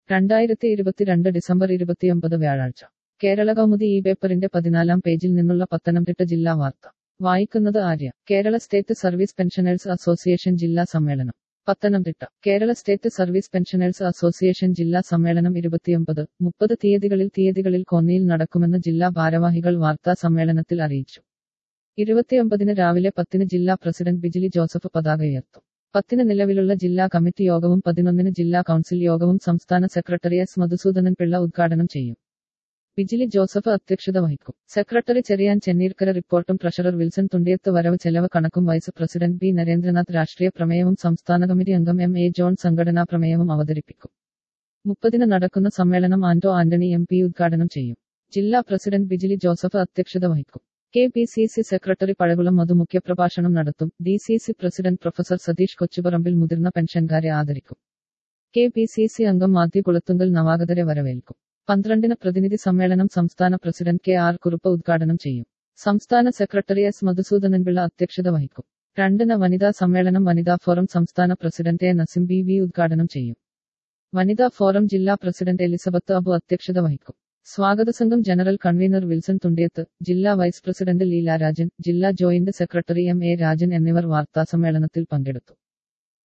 2022 December 29 വ്യാഴാഴ്ച കേരള കൗമുദി ഈ പേപ്പറിന്റെ 14-ാം പേജിൽ നിന്നുള്ള പത്തനംതിട്ട ജില്ലാ വാർത്ത വായിക്കുന്നത് Arya. Kerala state service pensioners association ജില്ലാ സമ്മേളനം Pathanamthitta. Kerala state service pensioners association ജില്ലാ സമ്മേളനം 29-30 തീയതികളിൽ കോന്നിയിൽ നടക്കുമെന്ന് ജില്ലാ ഭാരവാഹികൾ വാർത്താ സമ്മേളനത്തിൽ അറിയിച്ചു. 29 രാവിലെ 10 ജില്ലാ പ്രസിഡന്റ് ബിജിലി ജോസഫ് പതാക ഉയർത്തും. 10 നിലവിലുള്ള ജില്ലാ കമ്മിറ്റി യോഗവും 11 ജില്ലാ കൗൺസിൽ യോഗവും സംസ്ഥാന സെക്രട്ടറി എസ് മധുസൂദനൻ പിള്ള ഉദ്ഘാടനം ചെയ്യും. ബിജിലി ജോസഫ് അധ്യക്ഷത വഹിക്കും. സെക്രട്ടറി ചെറിയാൻ ചെന്നീർക്കര റിപ്പോർട്ടും ട്രഷറർ വിൽസൺ തുണ്ടിയത്ത് വരവ് ചെലവ് കണക്കും വൈസ് പ്രസിഡന്റ് ബി നരേന്ദ്രനാഥ് രാഷ്ട്രീയ പ്രമേയവും സംസ്ഥാന കമ്മിറ്റി അംഗം എം എ ജോൺ സംഘടനാ പ്രമേയവും അവതരിപ്പിക്കും. 30 നടക്കുന്ന സമ്മേളനം ആന്റോ ആന്റണി എം പി ഉദ്ഘാടനം ചെയ്യും. ജില്ലാ പ്രസിഡന്റ് ബിജിലി ജോസഫ് അധ്യക്ഷത വഹിക്കും. KPCC സെക്രട്ടറി പഴകുളം മധു മുഖ്യപ്രഭാഷണം നടത്തും. DCC president professor Satheesh Kochuparambil മുതിർന്ന പെൻഷൻകാരെ ആദരിക്കും. KPCC അംഗം മാത്യു കുളത്തുങ്കൽ നവാഗതരെ വരവേൽക്കും. 12 പ്രതിനിധി സമ്മേളനം സംസ്ഥാന പ്രസിഡന്റ് KR കുറുപ്പ് ഉദ്ഘാടനം ചെയ്യും. സംസ്ഥാന സെക്രട്ടറി എസ് മധുസൂദനൻപിള്ള അധ്യക്ഷത വഹിക്കും. 2 വനിതാ സമ്മേളനം വനിതാ ഫോറം സംസ്ഥാന പ്രസിഡന്റ് എ നസിം BV ഉദ്ഘാടനം ചെയ്യും. വനിതാ ഫോറം ജില്ലാ പ്രസിഡന്റ് എലിസബത്ത് അബു അധ്യക്ഷത വഹിക്കും. സ്വാഗത സംഘം ജനറൽ കൺവീനർ വിൽസൺ തുണ്ടിയത്ത്, ജില്ലാ വൈസ് പ്രസിഡന്റ് ലീല രാജൻ, ജില്ലാ joint secretary M A Rajan എന്നിവർ വാർത്താസമ്മേളനത്തിൽ പങ്കെടുത്തു.